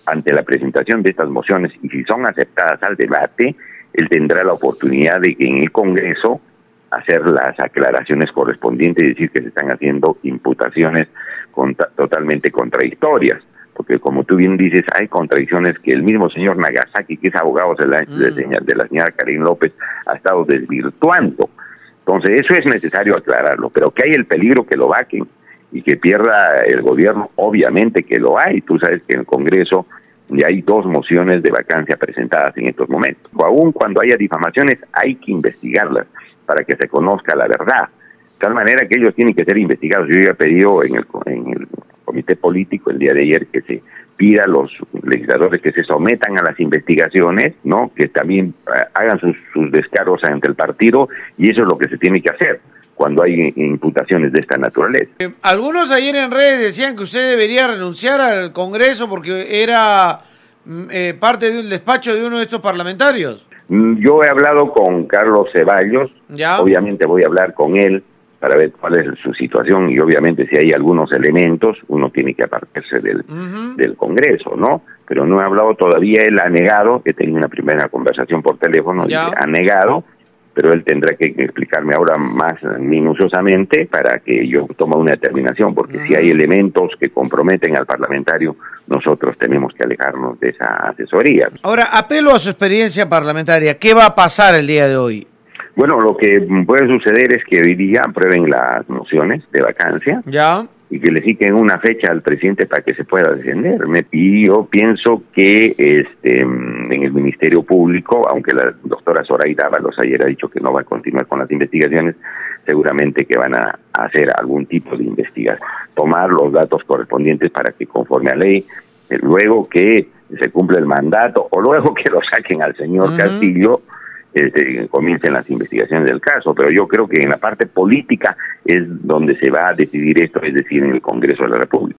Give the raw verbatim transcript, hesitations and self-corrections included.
ante la presentación de estas mociones, y si son aceptadas al debate, él tendrá la oportunidad de que en el Congreso hacer las aclaraciones correspondientes y decir que se están haciendo imputaciones contra, totalmente contradictorias. Porque como tú bien dices, hay contradicciones que el mismo señor Nagasaki, que es abogado de la, mm. de la señora Karin López, ha estado desvirtuando. Entonces eso es necesario aclararlo, pero que hay el peligro que lo vaquen y que pierda el gobierno, obviamente que lo hay. Tú sabes que en el Congreso ya hay dos mociones de vacancia presentadas en estos momentos. O aún cuando haya difamaciones hay que investigarlas para que se conozca la verdad. De tal manera que ellos tienen que ser investigados. Yo ya he pedido en el, en el comité político el día de ayer que se pida a los legisladores que se sometan a las investigaciones, ¿no? Que también uh, hagan sus, sus descargos ante el partido, y eso es lo que se tiene que hacer cuando hay imputaciones de esta naturaleza. Eh, algunos ayer en redes decían que usted debería renunciar al Congreso porque era eh, parte del despacho de uno de estos parlamentarios. Yo he hablado con Carlos Ceballos, ¿ya? Obviamente voy a hablar con él para ver cuál es su situación, y obviamente si hay algunos elementos, uno tiene que apartarse del, uh-huh. del Congreso, ¿no? Pero no he hablado todavía, él ha negado, he tenido una primera conversación por teléfono, y ha negado, pero él tendrá que explicarme ahora más minuciosamente para que yo tome una determinación, porque uh-huh. si hay elementos que comprometen al parlamentario, nosotros tenemos que alejarnos de esa asesoría. Ahora, apelo a su experiencia parlamentaria, ¿qué va a pasar el día de hoy? Bueno, lo que puede suceder es que hoy día aprueben las mociones de vacancia, ¿ya?, y que le siguen una fecha al presidente para que se pueda defender. Y yo pienso que este en el Ministerio Público, aunque la doctora Zoraida Ábalos ayer ha dicho que no va a continuar con las investigaciones, seguramente que van a hacer algún tipo de investigación, tomar los datos correspondientes para que, conforme a ley, luego que se cumple el mandato o luego que lo saquen al señor uh-huh. Castillo, Este, comiencen las investigaciones del caso. Pero yo creo que en la parte política es donde se va a decidir esto, es decir, en el Congreso de la República.